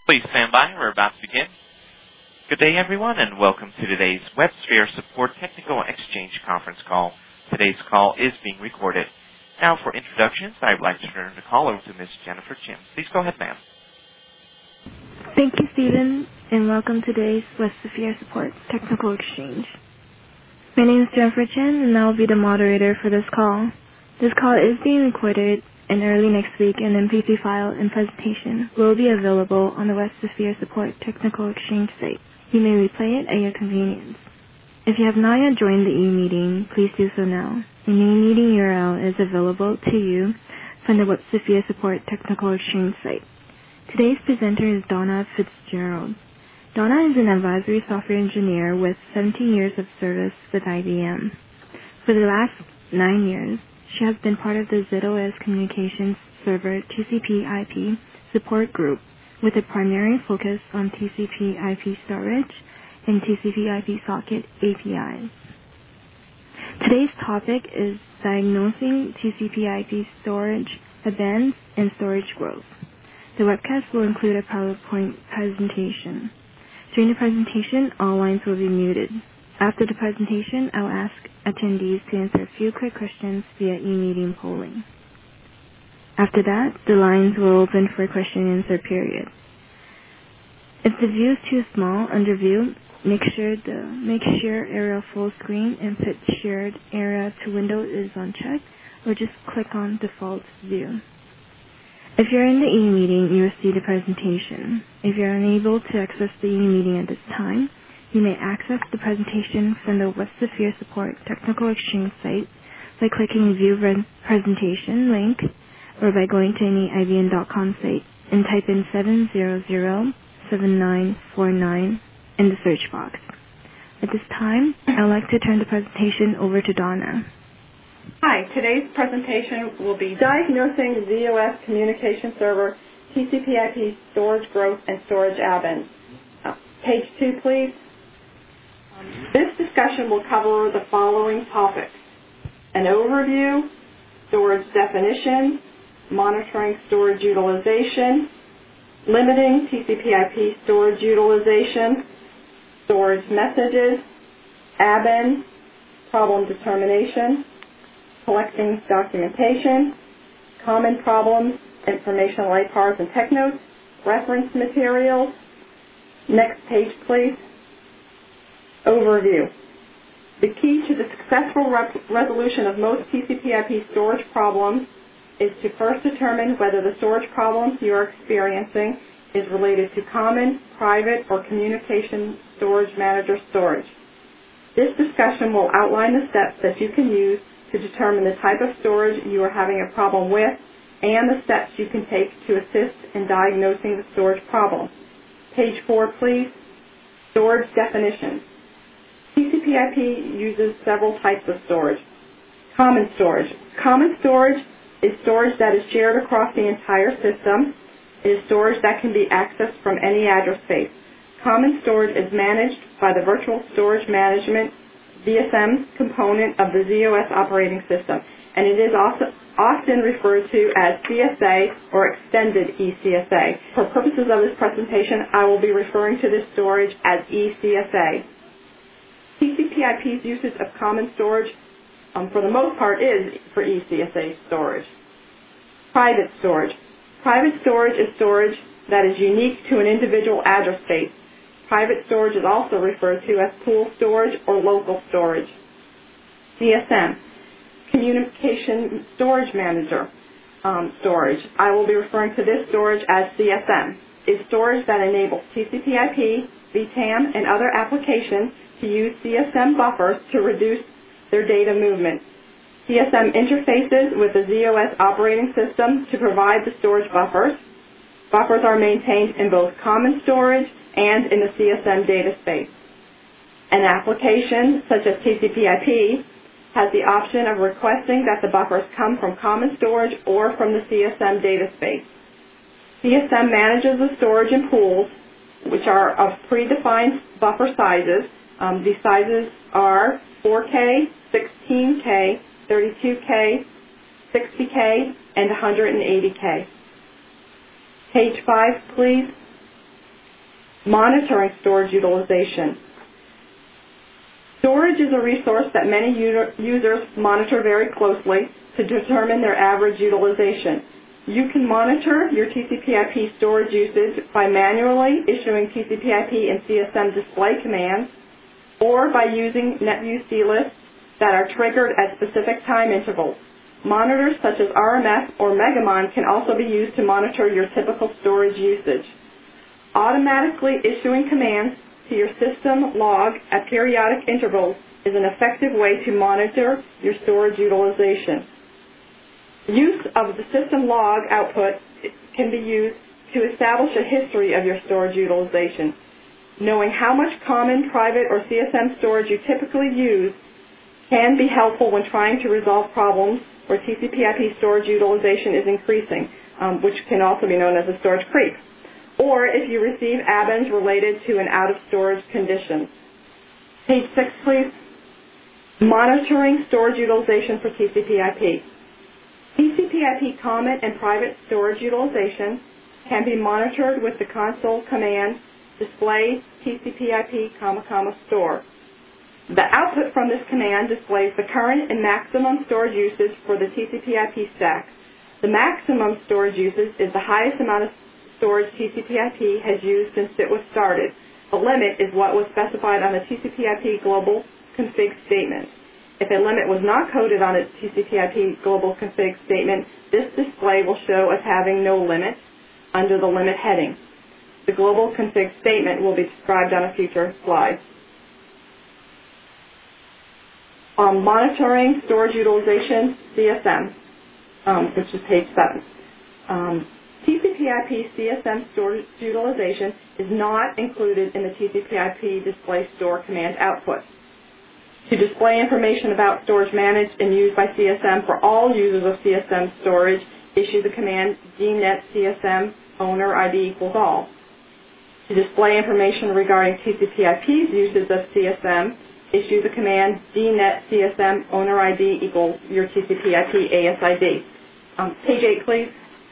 Please stand by. We're about to begin. Good day, everyone, and welcome to today's WebSphere Support Technical Exchange conference call. Today's call is being recorded. Now, for introductions, I'd like to turn the call over to Ms. Jennifer Chin. Please go ahead, ma'am. Thank you, Stephen, and welcome to today's WebSphere Support Technical Exchange. My name is Jennifer Chin, and I will be the moderator for this call. This call is being recorded, and early next week, an MP3 file and presentation will be available on the WebSphere Support Technical Exchange site. You may replay it at your convenience. If you have not yet joined the e-meeting, please do so now. The e-meeting URL is available to you from the WebSphere Support Technical Exchange site. Today's presenter is Donna Fitzgerald. Donna is an advisory software engineer with 17 years of service with IBM. For the last 9 years, she has been part of the ZOS Communications Server TCP/IP support group with a primary focus on TCP/IP storage and TCP/IP socket APIs. Today's topic is diagnosing TCP/IP storage events and storage growth. The webcast will include a PowerPoint presentation. During the presentation, all lines will be muted. After the presentation, I'll ask attendees to answer a few quick questions via e-meeting polling. After that, the lines will open for a question and answer period. If the view is too small under view, make sure the Make Share Area Full Screen and Put Shared Area to Window is unchecked, or just click on Default View. If you're in the e-meeting, you will see the presentation. If you're unable to access the e-meeting at this time, you may access the presentation from the WebSphere Support Technical Exchange site by clicking View Presentation link, or by going to any IBM.com site and type in 700-7949 in the search box. At this time, I'd like to turn the presentation over to Donna. Hi, today's presentation will be Diagnosing ZOS Communication Server TCP/IP Storage Growth and Storage Events. Page 2, please. This discussion will cover the following topics: an overview, storage definition, monitoring storage utilization, limiting TCP/IP storage utilization, storage messages, ABEN, problem determination, collecting documentation, common problems, informational IPARs and tech notes, reference materials. Next page, please. Overview. The key to the successful resolution of most TCP/IP storage problems is to first determine whether the storage problem you are experiencing is related to common, private, or communication storage manager storage. This discussion will outline the steps that you can use to determine the type of storage you are having a problem with and the steps you can take to assist in diagnosing the storage problem. Page 4, please. Storage definition. TCP/IP uses several types of storage. Common storage. Common storage is storage that is shared across the entire system. It is storage that can be accessed from any address space. Common storage is managed by the Virtual Storage Management VSM component of the ZOS operating system, and it is also often referred to as CSA or extended eCSA. For purposes of this presentation, I will be referring to this storage as eCSA. TCP/IP's usage of common storage, for the most part, is for eCSA storage. Private storage. Private storage is storage that is unique to an individual address space. Private storage is also referred to as pool storage or local storage. CSM, Communication Storage Manager storage. I will be referring to this storage as CSM. Is storage that enables TCP/IP, VTAM, and other applications to use CSM buffers to reduce their data movement. CSM interfaces with the ZOS operating system to provide the storage buffers. Buffers are maintained in both common storage and in the CSM data space. An application, such as TCP/IP, has the option of requesting that the buffers come from common storage or from the CSM data space. CSM manages the storage in pools, which are of predefined buffer sizes. These sizes are 4K, 16K, 32K, 60K, and 180K. Page 5, please. Monitoring storage utilization. Storage is a resource that many users monitor very closely to determine their average utilization. You can monitor your TCP/IP storage usage by manually issuing TCP/IP and CSM display commands, or by using NetView clists that are triggered at specific time intervals. Monitors such as RMS or Megamon can also be used to monitor your typical storage usage. Automatically issuing commands to your system log at periodic intervals is an effective way to monitor your storage utilization. Use of the system log output can be used to establish a history of your storage utilization. Knowing how much common, private, or CSM storage you typically use can be helpful when trying to resolve problems where TCP/IP storage utilization is increasing, which can also be known as a storage creep, or if you receive ABENs related to an out-of-storage condition. Page 6, please. Monitoring storage utilization for TCP/IP. TCP/IP common and private storage utilization can be monitored with the console command display TCP/IP, store. The output from this command displays the current and maximum storage usage for the TCP/IP stack. The maximum storage usage is the highest amount of storage TCP/IP has used since it was started. The limit is what was specified on the TCP/IP global config statement. If a limit was not coded on a TCP/IP global config statement, this display will show as having no limit under the limit heading. The global config statement will be described on a future slide. Monitoring storage utilization, CSM, which is page 7. TCP/IP CSM storage utilization is not included in the TCP/IP display store command output. To display information about storage managed and used by CSM for all users of CSM storage, issue the command dnet CSM owner ID equals all. To display information regarding TCP/IP's uses of CSM, issue the command dnet CSM owner ID equals your TCP/IP ASID. Page 8, please.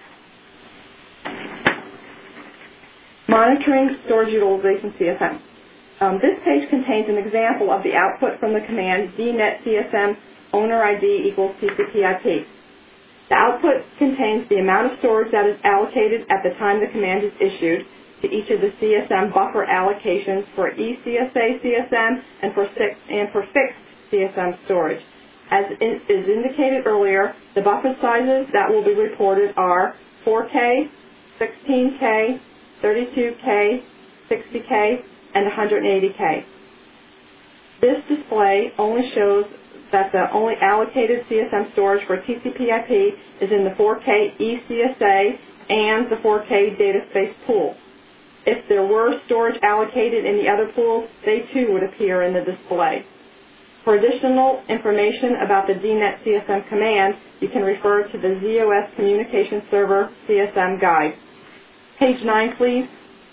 Monitoring storage utilization CSM. This page contains an example of the output from the command dnet CSM owner ID equals TCP/IP. The output contains the amount of storage that is allocated at the time the command is issued to each of the CSM buffer allocations for eCSA CSM and for fixed CSM storage. As is indicated earlier, the buffer sizes that will be reported are 4K, 16K, 32K, 60K, and 180K. This display only shows that the only allocated CSM storage for TCP/IP is in the 4K eCSA and the 4K data space pool. If there were storage allocated in the other pools, they too would appear in the display. For additional information about the dnet CSM command, you can refer to the ZOS Communication Server CSM Guide. Page 9, please.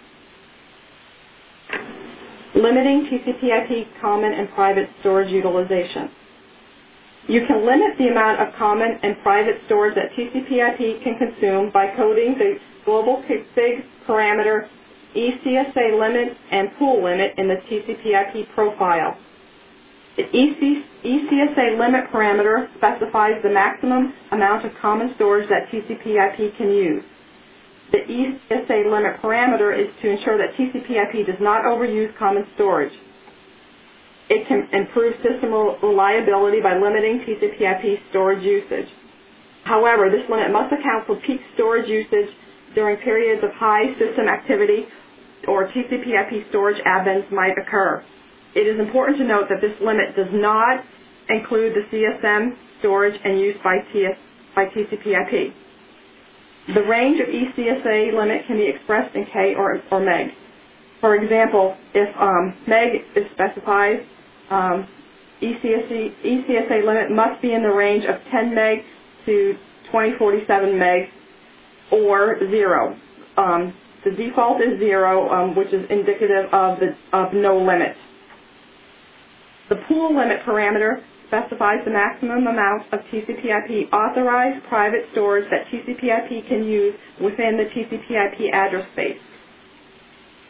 Limiting TCP/IP common and private storage utilization. You can limit the amount of common and private storage that TCP/IP can consume by coding the global config parameter eCSA limit and pool limit in the TCP/IP profile. The eCSA limit parameter specifies the maximum amount of common storage that TCP/IP can use. The eCSA limit parameter is to ensure that TCP/IP does not overuse common storage. It can improve system reliability by limiting TCP/IP storage usage. However, this limit must account for peak storage usage during periods of high system activity or TCP/IP storage ABENs might occur. It is important to note that this limit does not include the CSM storage and use by TCP/IP. The range of eCSA limit can be expressed in K or meg. For example, if meg is specified, eCSA limit must be in the range of 10 meg to 2047 meg or 0. The default is 0, which is indicative of no limit. The pool limit parameter specifies the maximum amount of TCP/IP authorized private storage that TCP/IP can use within the TCP/IP address space.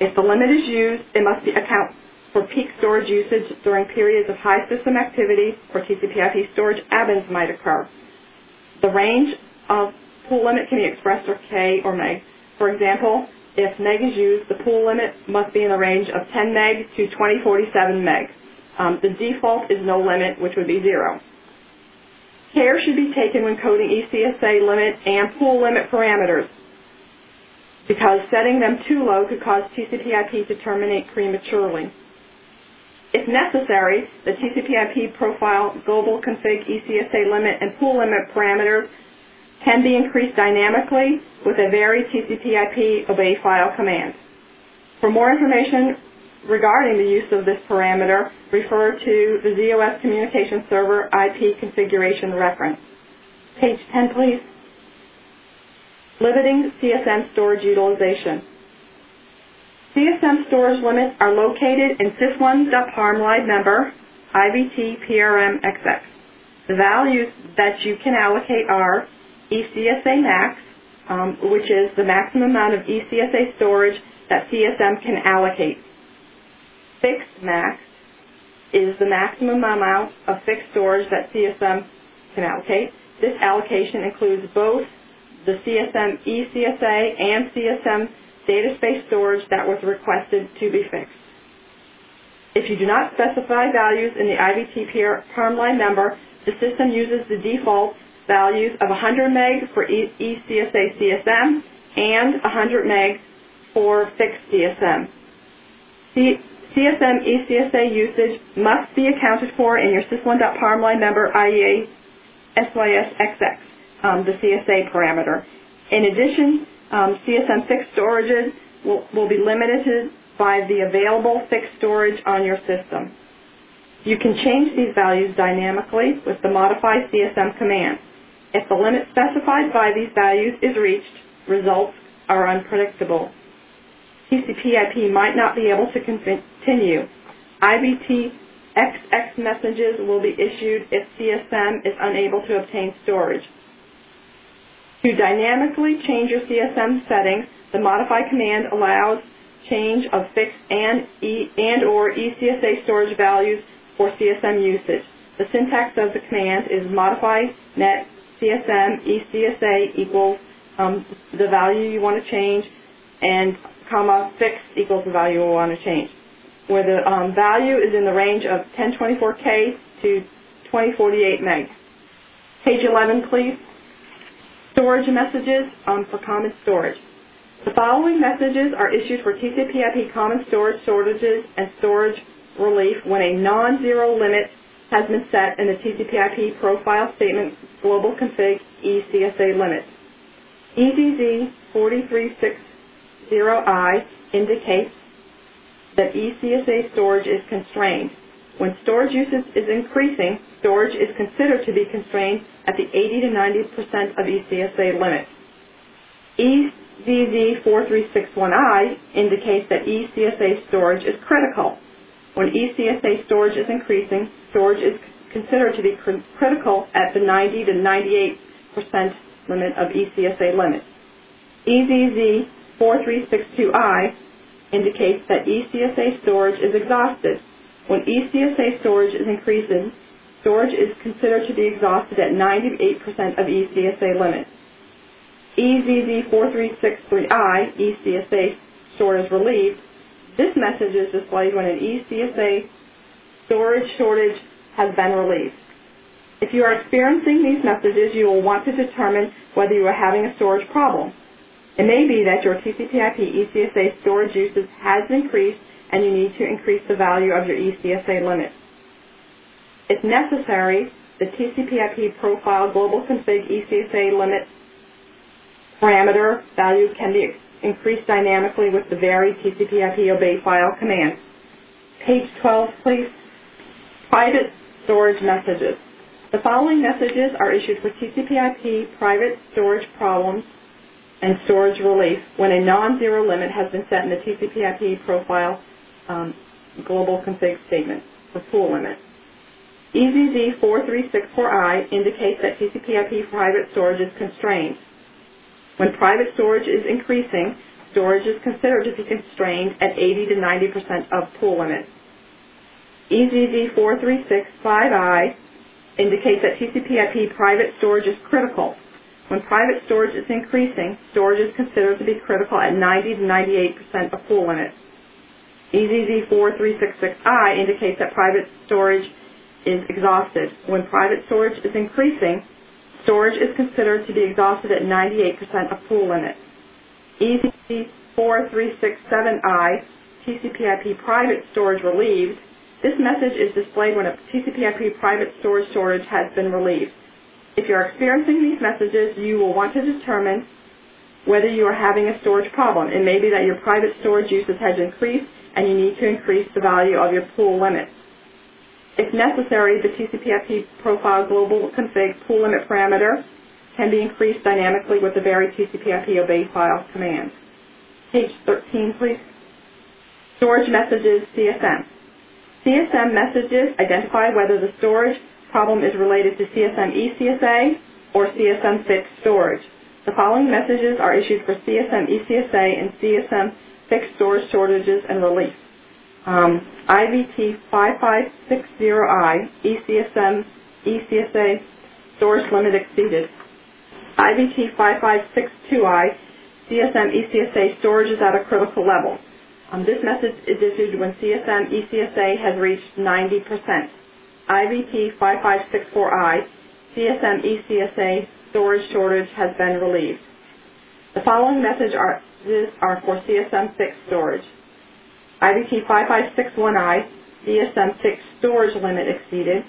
If the limit is used, it must account for peak storage usage during periods of high system activity or TCP/IP storage ebb-ins might occur. The range of pool limit can be expressed as K or meg. For example, if meg is used, the pool limit must be in the range of 10 meg to 2047 meg. The default is no limit, which would be 0. Care should be taken when coding ECSA limit and pool limit parameters, because setting them too low could cause TCP/IP to terminate prematurely. If necessary, the TCP/IP profile global config ECSA limit and pool limit parameters can be increased dynamically with a vary TCP/IP obey file command. For more information regarding the use of this parameter, refer to the ZOS Communication Server IP configuration reference. Page 10, please. Limiting CSM storage utilization. CSM storage limits are located in sys1.parm member IVT PRM-XX. The values that you can allocate are ECSA max, which is the maximum amount of ECSA storage that CSM can allocate. Fixed max is the maximum amount of fixed storage that CSM can allocate. This allocation includes both the CSM ECSA and CSM data space storage that was requested to be fixed. If you do not specify values in the IVT parm line number, the system uses the default values of 100 meg for ECSA CSM and 100 meg for fixed CSM. CSM ECSA usage must be accounted for in your sys1.parm line number IEA SYSXX, the CSA parameter. In addition, CSM fixed storages will be limited by the available fixed storage on your system. You can change these values dynamically with the modify CSM command. If the limit specified by these values is reached, results are unpredictable. TCP/IP might not be able to continue. IVT XX messages will be issued if CSM is unable to obtain storage. To dynamically change your CSM settings, the modify command allows change of fixed and/or ECSA storage values for CSM usage. The syntax of the command is modify net CSM ECSA equals the value you want to change, and comma fixed equals the value you want to change, where the value is in the range of 1024K to 2048 meg. Page 11, please. Storage messages for common storage. The following messages are issued for TCP/IP common storage shortages and storage relief when a non-zero limit has been set in the TCP/IP profile statement global config ECSA limit. EZZ 4360I indicates that ECSA storage is constrained. When storage usage is increasing, storage is considered to be constrained at the 80 to 90% of ECSA limit. EZZ 4361I indicates that ECSA storage is critical. When ECSA storage is increasing, storage is considered to be critical at the 90 to 98% limit of ECSA limit. EZZ 4362I indicates that ECSA storage is exhausted. When ECSA storage is increasing, storage is considered to be exhausted at 98% of ECSA limit. EZZ 4363I, ECSA storage relieved. This message is displayed when an ECSA storage shortage has been relieved. If you are experiencing these messages, you will want to determine whether you are having a storage problem. It may be that your TCP/IP ECSA storage usage has increased and you need to increase the value of your ECSA limit. If necessary, the TCP/IP profile global config ECSA limit parameter values can be increased dynamically with the vary TCP/IP obey file command. Page 12, please. Private storage messages. The following messages are issued for TCP/IP private storage problems and storage relief when a non-zero limit has been set in the TCP/IP profile global config statement for pool limit. EZZ 4364I indicates that TCP/IP private storage is constrained. When private storage is increasing, storage is considered to be constrained at 80 to 90% of pool limits. EZZ4365I indicates that TCP/IP private storage is critical. When private storage is increasing, storage is considered to be critical at 90 to 98% of pool limits. EZZ4366I indicates that private storage is exhausted. When private storage is increasing, storage is considered to be exhausted at 98% of pool limits. EZZ4367I, TCP/IP private storage relieved. This message is displayed when a TCP/IP private storage has been relieved. If you are experiencing these messages, you will want to determine whether you are having a storage problem. It may be that your private storage usage has increased and you need to increase the value of your pool limits. If necessary, the TCP/IP profile global config pool limit parameter can be increased dynamically with the vary TCP/IP obey file command. Page 13, please. Storage messages CSM. CSM messages identify whether the storage problem is related to CSM eCSA or CSM fixed storage. The following messages are issued for CSM eCSA and CSM fixed storage shortages and relief. IVT 5560I, eCSM eCSA storage limit exceeded. IVT 5562I, CSM eCSA storage is at a critical level. This message is issued when CSM eCSA has reached 90%. IVT 5564I, CSM eCSA storage shortage has been relieved. The following messages are for CSM fixed storage. IVT 5561I, CSM fixed storage limit exceeded.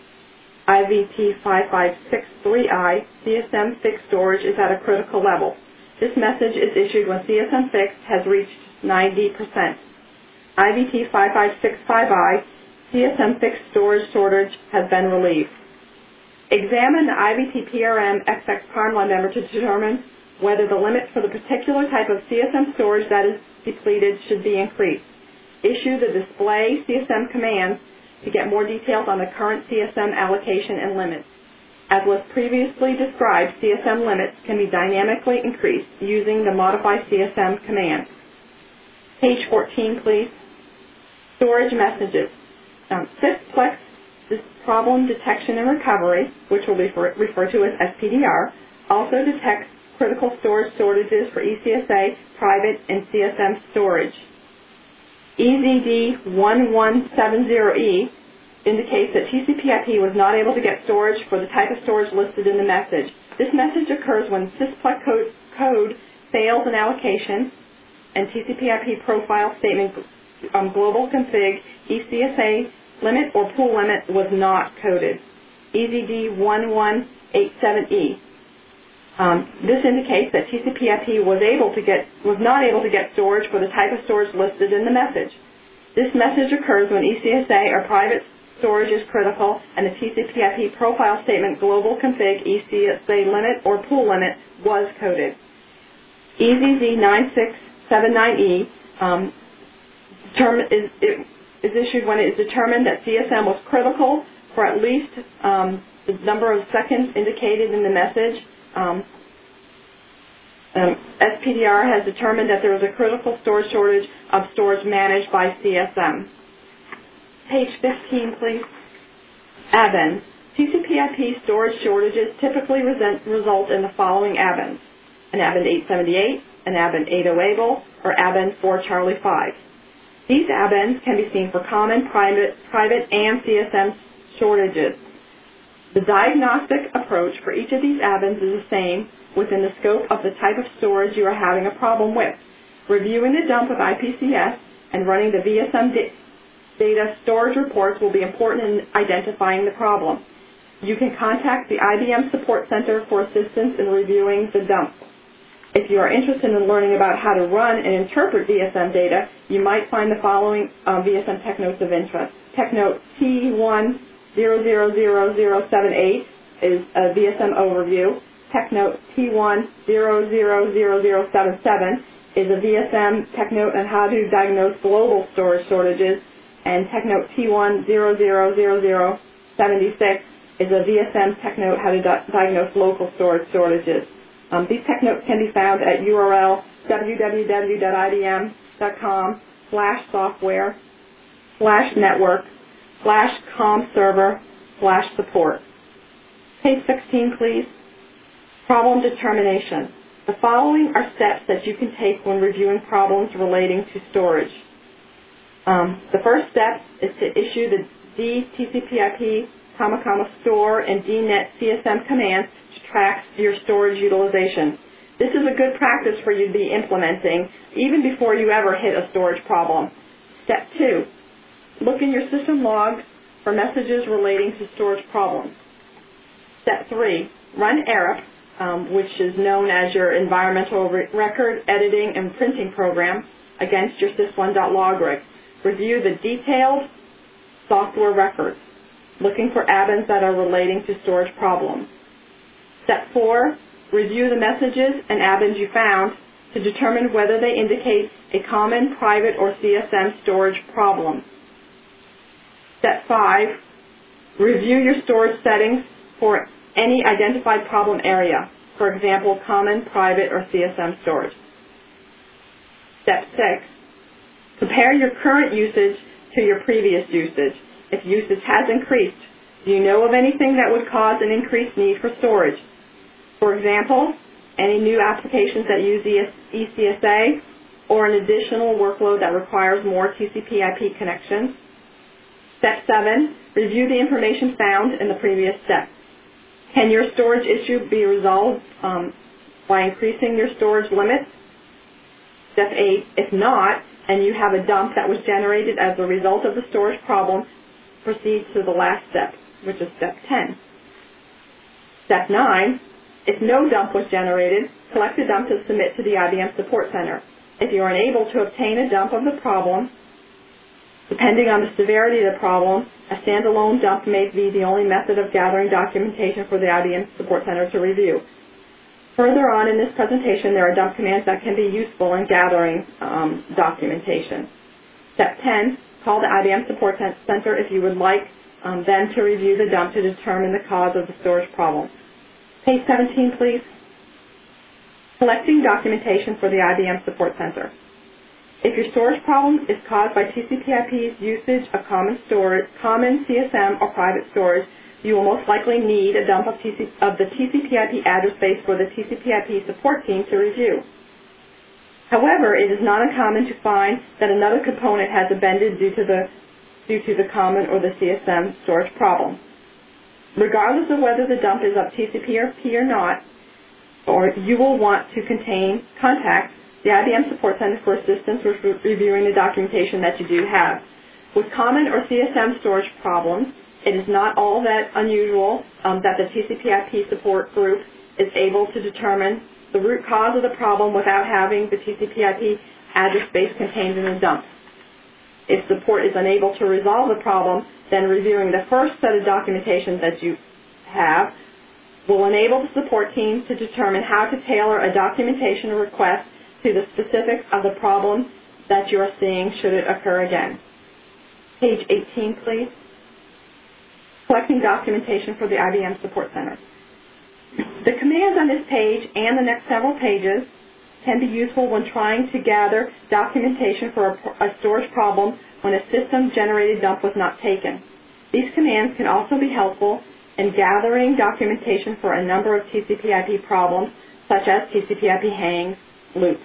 IVT 5563I, CSM fixed storage is at a critical level. This message is issued when CSM fixed has reached 90%. IVT 5565I, CSM fixed storage shortage has been relieved. Examine the IVT PRM XX timeline number to determine whether the limit for the particular type of CSM storage that is depleted should be increased. Issue the display CSM commands to get more details on the current CSM allocation and limits. As was previously described, CSM limits can be dynamically increased using the modify CSM command. Page 14, please. Storage messages. SysPlex, this problem detection and recovery, which will be referred to as SPDR, also detects critical storage shortages for eCSA, private, and CSM storage. EZD1170E indicates that TCP/IP was not able to get storage for the type of storage listed in the message. This message occurs when SysPlex code fails an allocation and TCP/IP profile statement global config eCSA limit or pool limit was not coded. EZD1187E. This indicates that TCP/IP was not able to get storage for the type of storage listed in the message. This message occurs when eCSA or private storage is critical and the TCP/IP profile statement global config eCSA limit or pool limit was coded. EZZ9679E is issued when it is determined that CSM was critical for at least the number of seconds indicated in the message. SPDR has determined that there is a critical storage shortage of storage managed by CSM. Page 15, please. ABENs. TCP/IP storage shortages typically result in the following ABENs: an ABEN 878, an ABEN 808, or ABEN 4 Charlie 5. These ABENs can be seen for common, private, and CSM shortages. The diagnostic approach for each of these ABENs is the same within the scope of the type of storage you are having a problem with. Reviewing the dump with IPCS and running the VSM data storage reports will be important in identifying the problem. You can contact the IBM Support Center for assistance in reviewing the dump. If you are interested in learning about how to run and interpret VSM data, you might find the following VSM tech notes of interest. Tech note T1000078 is a VSM overview. Tech note T1000077 is a VSM tech note on how to diagnose global storage shortages. And tech note T1000076 is a VSM tech note how to diagnose local storage shortages. These tech notes can be found at URL www.ibm.com/software/network/COM-server/support. Page 16, please. Problem determination. The following are steps that you can take when reviewing problems relating to storage. The first step is to issue the dtcp/ip, store and dnet CSM commands to track your storage utilization. This is a good practice for you to be implementing even before you ever hit a storage problem. Step 2, look in your system logs for messages relating to storage problems. Step 3, run ARIP, which is known as your Environmental Record Editing and Printing Program, against your sys1.log. Review the detailed software records, looking for add-ins that are relating to storage problems. Step 4, review the messages and add-ins you found to determine whether they indicate a common, private, or CSM storage problem. Step 5, review your storage settings for any identified problem area, for example, common, private, or CSM storage. Step 6, compare your current usage to your previous usage. If usage has increased, do you know of anything that would cause an increased need for storage? For example, any new applications that use eCSA or an additional workload that requires more TCP/IP connections. Step 7, review the information found in the previous step. Can your storage issue be resolved by increasing your storage limits? Step 8, if not, and you have a dump that was generated as a result of the storage problem, proceed to the last step, which is step 10. Step 9, if no dump was generated, collect a dump to submit to the IBM Support Center. If you are unable to obtain a dump of the problem, depending on the severity of the problem, a standalone dump may be the only method of gathering documentation for the IBM Support Center to review. Further on in this presentation, there are dump commands that can be useful in gathering documentation. Step 10, call the IBM Support Center if you would like them to review the dump to determine the cause of the storage problem. Page 17, please. Collecting documentation for the IBM Support Center. If your storage problem is caused by TCP/IP's usage of common CSM or private storage, you will most likely need a dump of the TCP/IP address space for the TCP/IP support team to review. However, it is not uncommon to find that another component has abended due to the common or the CSM storage problem. Regardless of whether the dump is of TCP/IP or not, or you will want to contact the IBM Support Center for assistance with reviewing the documentation that you do have. With common or CSM storage problems, it is not all that unusual that the TCP/IP support group is able to determine the root cause of the problem without having the TCP/IP address space contained in the dump. If support is unable to resolve the problem, then reviewing the first set of documentation that you have will enable the support team to determine how to tailor a documentation request to the specifics of the problem that you are seeing should it occur again. Page 18, please. Collecting documentation for the IBM Support Center. The commands on this page and the next several pages can be useful when trying to gather documentation for a storage problem when a system-generated dump was not taken. These commands can also be helpful in gathering documentation for a number of TCP/IP problems, such as TCP/IP hangs, loops.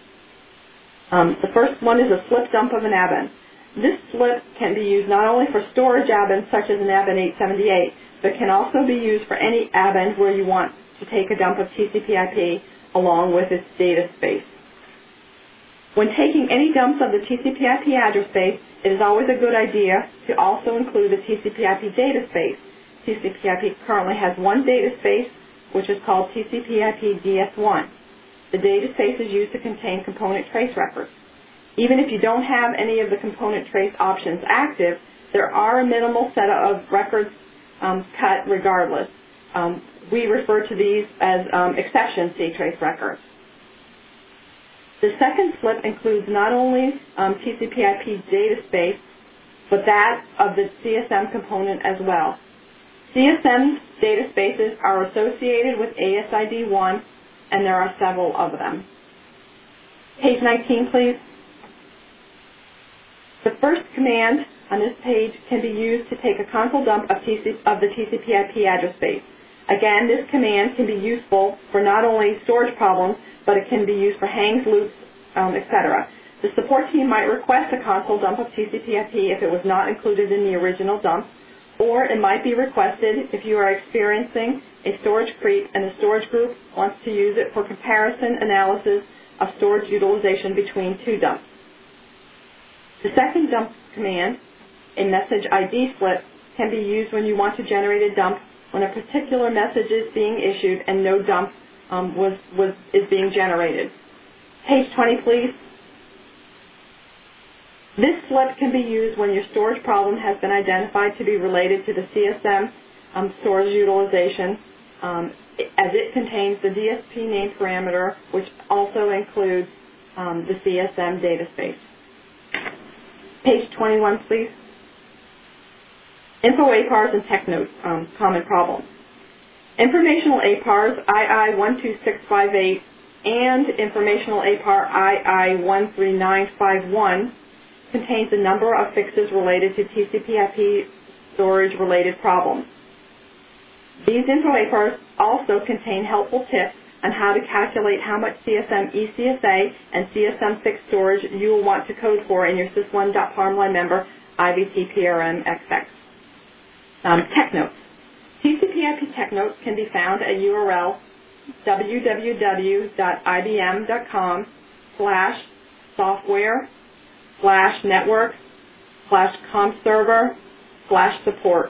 The first one is a slip dump of an add-in. This slip can be used not only for storage add-ins such as an add-in 878, but can also be used for any add-in where you want to take a dump of TCP/IP along with its data space. When taking any dumps of the TCP/IP address space, it is always a good idea to also include the TCP/IP data space. TCP/IP currently has one data space, which is called TCP/IP DS1. The data space is used to contain component trace records. Even if you don't have any of the component trace options active, there are a minimal set of records cut regardless. We refer to these as exception C-trace records. The second slip includes not only TCP/IP data space, but that of the CSM component as well. CSM data spaces are associated with ASID1, and there are several of them. Page 19, please. The first command on this page can be used to take a console dump of the TCP/IP address space. Again, this command can be useful for not only storage problems, but it can be used for hangs, loops, etc. The support team might request a console dump of TCP/IP if it was not included in the original dump, or it might be requested if you are experiencing a storage creep and the storage group wants to use it for comparison analysis of storage utilization between two dumps. The second dump command, a message ID slip, can be used when you want to generate a dump when a particular message is being issued and no dump is being generated. Page 20, please. This slip can be used when your storage problem has been identified to be related to the CSM storage utilization, as it contains the DSP name parameter, which also includes the CSM data space. Page 21, please. Info APARs and TechNote, common problems. Informational APARs II12658 and informational APAR II13951 contains a number of fixes related to TCP/IP storage-related problems. These info APARs also contain helpful tips on how to calculate how much CSM eCSA and CSM fixed storage you will want to code for in your sys1.parmline member IVT-PRM-XX. TechNotes. TCP/IP TechNotes can be found at URL www.ibm.com/software/networks/comserver/support.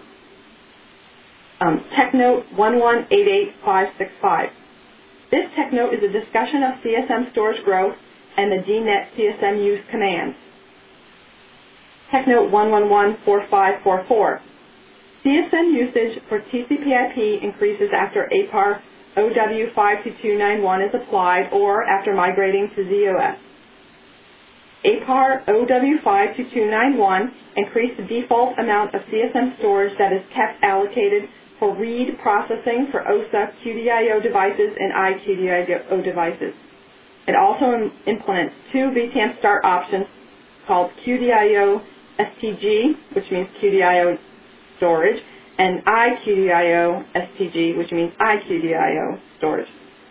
TechNote 1188565. This TechNote is a discussion of CSM storage growth and the DNet CSM use commands. TechNote 1114544. CSM usage for TCP/IP increases after APAR OW52291 is applied or after migrating to ZOS. APAR OW52291 increased the default amount of CSM storage that is kept allocated for read processing for OSA QDIO devices and iQDIO devices. It also implements two VTM start options called QDIO STG, which means QDIO storage, and iQDIO STG, which means iQDIO storage.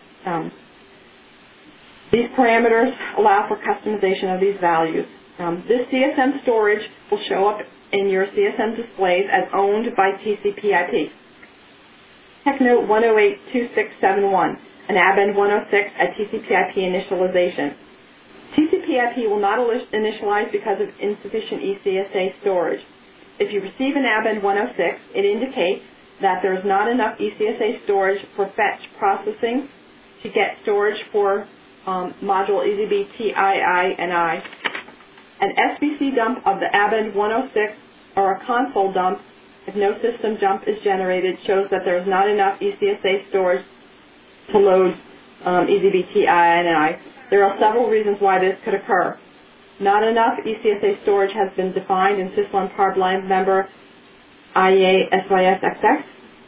These parameters allow for customization of these values. This CSM storage will show up in your CSM displays as owned by TCP/IP. TechNote 1082671, an ABEND 106 at TCP/IP initialization. TCP/IP will not initialize because of insufficient eCSA storage. If you receive an ABEND 106, it indicates that there is not enough eCSA storage for fetch processing to get storage for module EZB-TII and I. An SBC dump of the ABEND 106 or a console dump, if no system dump is generated, shows that there is not enough eCSA storage to load EZB-TII and I. There are several reasons why this could occur. Not enough eCSA storage has been defined in sys1.parmline member IEA-SYS-XX.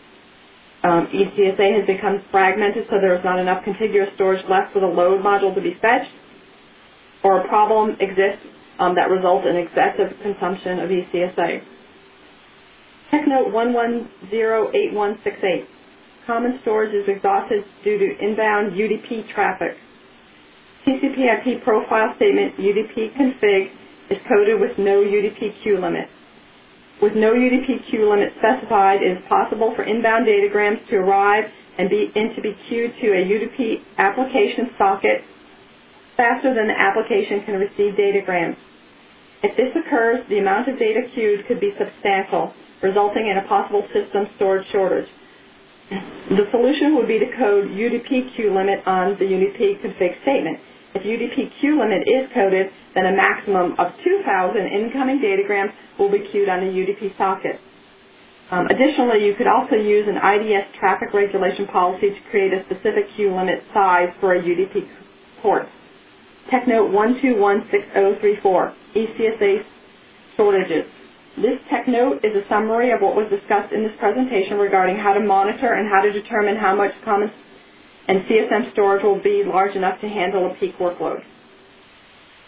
eCSA has become fragmented, so there is not enough contiguous storage left for the load module to be fetched, or a problem exists that results in excessive consumption of eCSA. TechNote 1108168. Common storage is exhausted due to inbound UDP traffic. TCP/IP profile statement UDP config is coded with no UDP queue limit. With no UDP queue limit specified, it is possible for inbound datagrams to arrive and to be queued to a UDP application socket faster than the application can receive datagrams. If this occurs, the amount of data queued could be substantial, resulting in a possible system storage shortage. The solution would be to code UDP queue limit on the UDP config statement. If UDP queue limit is coded, then a maximum of 2,000 incoming datagrams will be queued on the UDP socket. Additionally, you could also use an IDS traffic regulation policy to create a specific queue limit size for a UDP port. TechNote 1216034, eCSA shortages. This TechNote is a summary of what was discussed in this presentation regarding how to monitor and how to determine how much common and CSM storage will be large enough to handle a peak workload.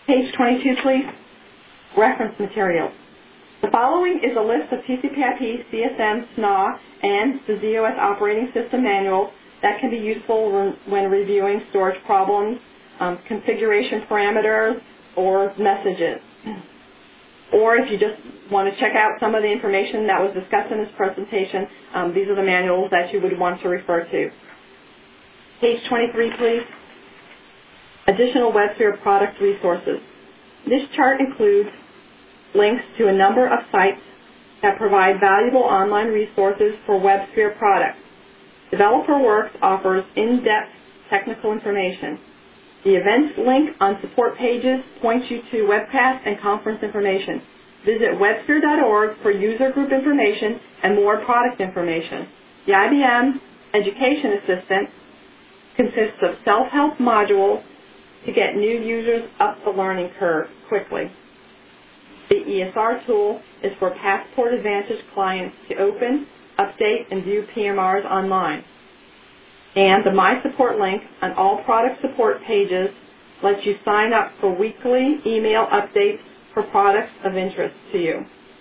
Page 22, please. Reference materials. The following is a list of TCP/IP, CSM, SNA, and the z/OS operating system manual that can be useful when reviewing storage problems, configuration parameters, or messages. Or if you just want to check out some of the information that was discussed in this presentation, these are the manuals that you would want to refer to. Page 23, please. Additional WebSphere product resources. This chart includes links to a number of sites that provide valuable online resources for WebSphere products. DeveloperWorks offers in-depth technical information. The events link on support pages points you to webcast and conference information. Visit websphere.org for user group information and more product information. The IBM Education Assistant consists of self-help modules to get new users up the learning curve quickly. The ESR tool is for Passport Advantage clients to open, update, and view PMRs online. And the My Support link on all product support pages lets you sign up for weekly email updates for products of interest to you.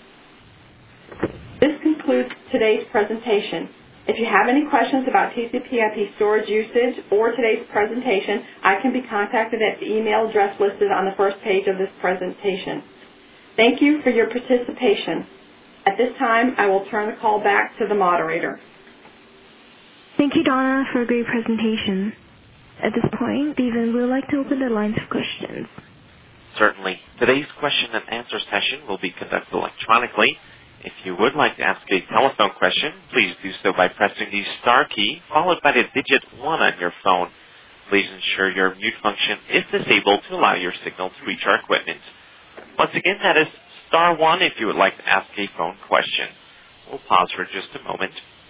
This concludes today's presentation. If you have any questions about TCP/IP storage usage or today's presentation, I can be contacted at the email address listed on the first page of this presentation. Thank you for your participation. At this time, I will turn the call back to the moderator. Thank you, Donna, for a great presentation. At this point, Stephen, we would like to open the lines of questions. Certainly. Today's question and answer session will be conducted electronically. If you would like to ask a telephone question, please do so by pressing the star key followed by the digit 1 on your phone. Please ensure your mute function is disabled to allow your signal to reach our equipment. Once again, that is star 1 if you would like to ask a phone question. We'll pause for just a moment.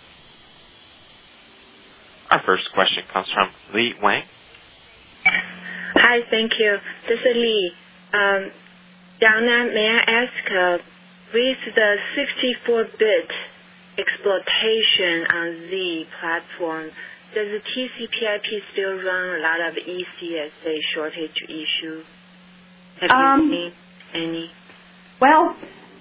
Our first question comes from Lee Wang. Hi, thank you. This is Lee. Donna, may I ask, with the 64-bit exploitation on Z platform, does the TCP/IP still run a lot of ECSA shortage issues? Have you seen any? Well,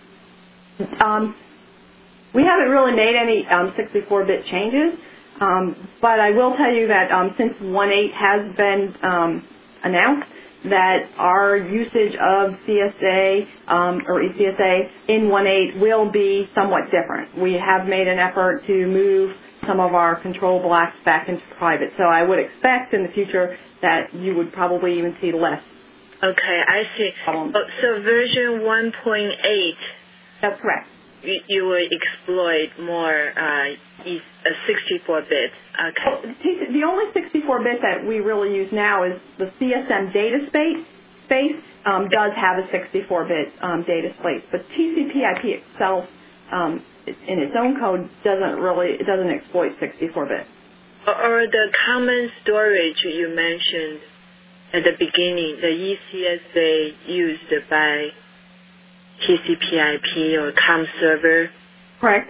we haven't really made any 64-bit changes. But I will tell you that since 1.8 has been announced, that our usage of CSA or ECSA in 1.8 will be somewhat different. We have made an effort to move some of our controllable acts back into private. So I would expect in the future that you would probably even see less. Okay, I see. So version 1.8. That's correct. You will exploit more 64-bit. Okay. Well, the only 64-bit that we really use now is the CSM data space does have a 64-bit data space, but TCP/IP itself, in its own code, doesn't exploit 64-bit. Or the common storage you mentioned at the beginning, the ECSA used by TCP/IP or COM server? Correct.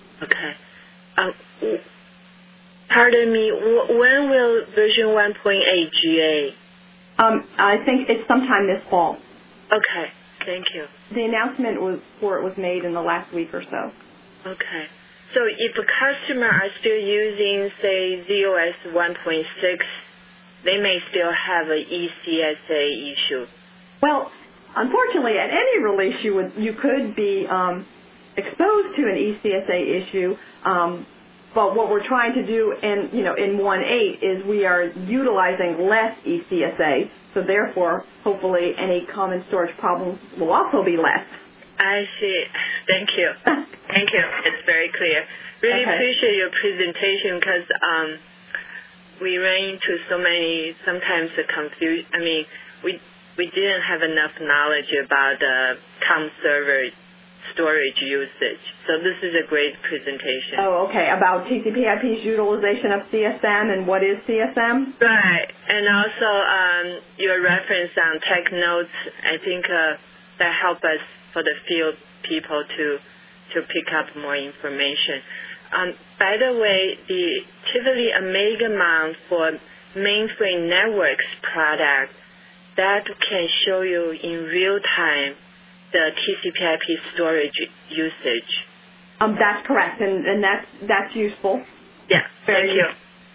Okay. Pardon me, when will version 1.8 GA? I think it's sometime this fall. Okay, thank you. The announcement was made in the last week or so. Okay. So if a customer are still using, say, z/OS 1.6, they may still have an ECSA issue. Well, unfortunately, at any release, you could be exposed to an ECSA issue. But what we're trying to do in 1.8 is we are utilizing less ECSA. So therefore, hopefully, any common storage problems will also be less. I see. Thank you. Thank you. It's very clear. Really appreciate your presentation because we ran into so many, sometimes the confusion. I mean, we didn't have enough knowledge about the COM server storage usage. So this is a great presentation. Oh, okay. About TCP/IP's utilization of CSM and what is CSM? Right. And also your reference on tech notes, I think that helped us for the field people to pick up more information. By the way, the Tivoli Omega mount for mainframe networks product that can show you in real time the TCP/IP storage usage. That's correct, and that's useful. Yeah, thank you.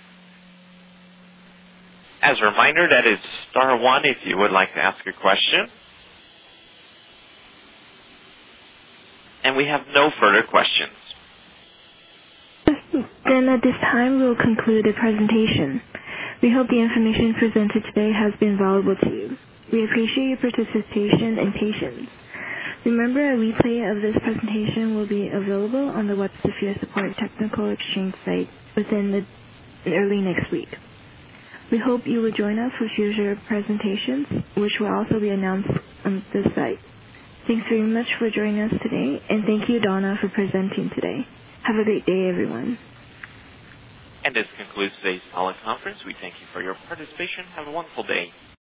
As a reminder, that is *1 if you would like to ask a question. And we have no further questions. Then at this time, we'll conclude the presentation. We hope the information presented today has been valuable to you. We appreciate your participation and patience. Remember, a replay of this presentation will be available on the WebSphere Support Technical Exchange site within early next week. We hope you will join us for future presentations, which will also be announced on this site. Thanks very much for joining us today, and thank you, Donna, for presenting today. Have a great day, everyone. And this concludes today's teleconference. We thank you for your participation. Have a wonderful day.